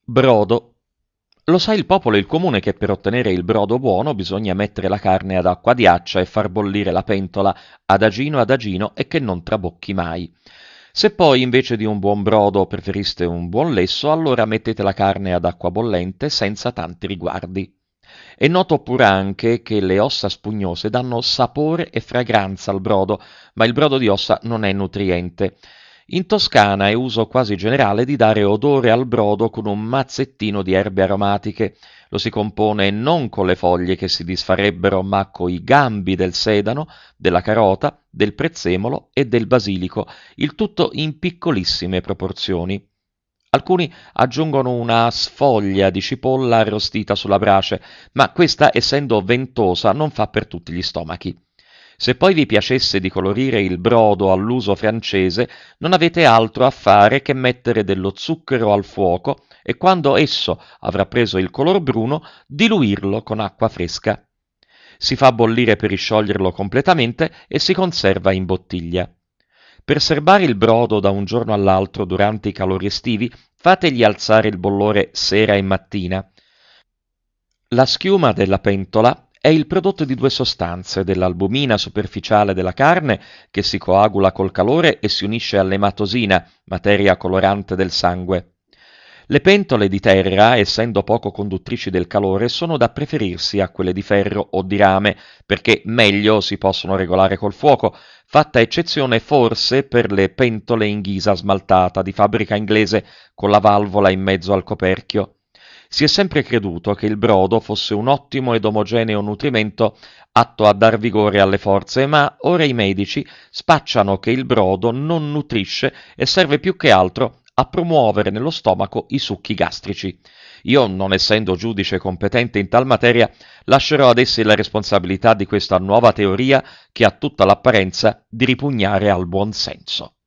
Brodo. Lo sa il popolo e il comune che per ottenere il brodo buono bisogna mettere la carne ad acqua diaccia e far bollire la pentola adagino e che non trabocchi mai. Se poi invece di un buon brodo preferiste un buon lesso, allora mettete la carne ad acqua bollente senza tanti riguardi. È noto pure anche che le ossa spugnose danno sapore e fragranza al brodo, ma il brodo di ossa non è nutriente. In Toscana è uso quasi generale di dare odore al brodo con un mazzettino di erbe aromatiche. Lo si compone non con le foglie che si disfarebbero, ma coi gambi del sedano, della carota, del prezzemolo e del basilico, il tutto in piccolissime proporzioni. Alcuni aggiungono una sfoglia di cipolla arrostita sulla brace, ma questa, essendo ventosa, non fa per tutti gli stomachi. Se poi vi piacesse di colorire il brodo all'uso francese, non avete altro a fare che mettere dello zucchero al fuoco e quando esso avrà preso il color bruno, diluirlo con acqua fresca. Si fa bollire per riscioglierlo completamente e si conserva in bottiglia. Per serbare il brodo da un giorno all'altro durante i calori estivi, fategli alzare il bollore sera e mattina. La schiuma della pentola è il prodotto di due sostanze, dell'albumina superficiale della carne, che si coagula col calore e si unisce all'ematosina, materia colorante del sangue. Le pentole di terra, essendo poco conduttrici del calore, sono da preferirsi a quelle di ferro o di rame, perché meglio si possono regolare col fuoco, fatta eccezione forse per le pentole in ghisa smaltata di fabbrica inglese con la valvola in mezzo al coperchio. Si è sempre creduto che il brodo fosse un ottimo ed omogeneo nutrimento atto a dar vigore alle forze, ma ora i medici spacciano che il brodo non nutrisce e serve più che altro a promuovere nello stomaco i succhi gastrici. Io, non essendo giudice competente in tal materia, lascerò ad essi la responsabilità di questa nuova teoria che ha tutta l'apparenza di ripugnare al buon senso.